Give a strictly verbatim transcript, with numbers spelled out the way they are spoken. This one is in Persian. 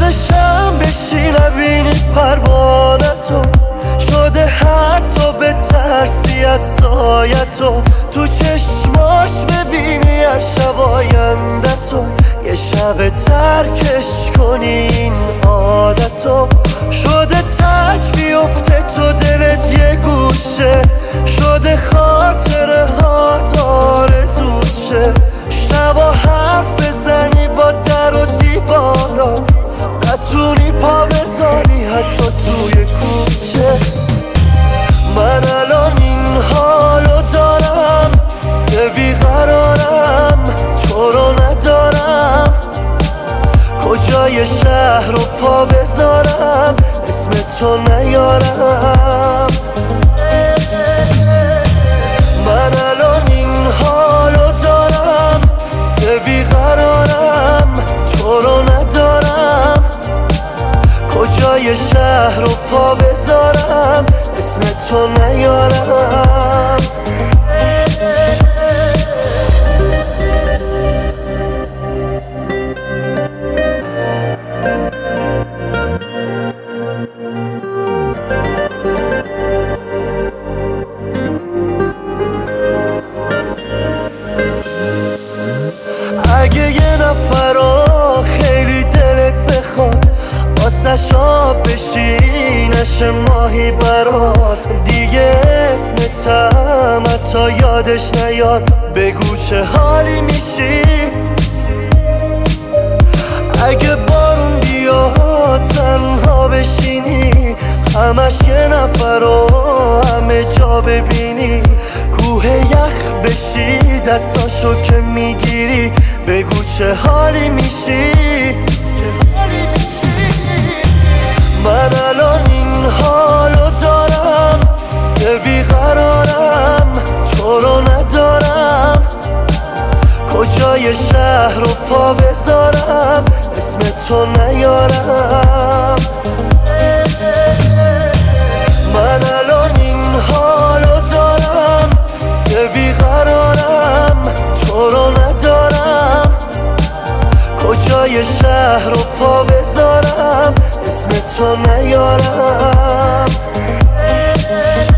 شده شم بشی نبینی پروانتو، شده حتی به ترسی از سایتو، تو چشماش ببینی هر شب آیندتو، یه شب ترکش کنی این عادتو. شده تک بیفته تو دلت یه گوشه، شده خاطره هات آرزوت شه، شبا حرف بزنی با در و دیوارا، نتونی پا بذاری حتی توی کوچه. من الان این حالو دارم که بیقرارم، تو رو ندارم، کجای شهر رو پا بذارم اسم تو نیارم. من الان این حالو دارم که بیقرارم، تو رو ندارم، کجای شهر رو پا بذارم اسم تو نیارم. اگه یه نفر رو خیلی دلت بخواد، واسه شاب بشی نشه ماهی برات، دیگه اسمتم حتی یادش نیاد، بگو چه حالی میشی. اگه بارون بیاد تنها بشینی، همش یه نفر رو همه جا ببینی، کوه یخ بشی دستاشو که میگیری، بگو چه حالی میشی. من الان این حالو دارم که بیقرارم، تو رو ندارم، کجای شهر رو پا بذارم اسم تو نیارم. من الان این حالو دارم که بیقرارم، تو رو ندارم، کجای شهر رو پا بذارم اسم تو نیارم.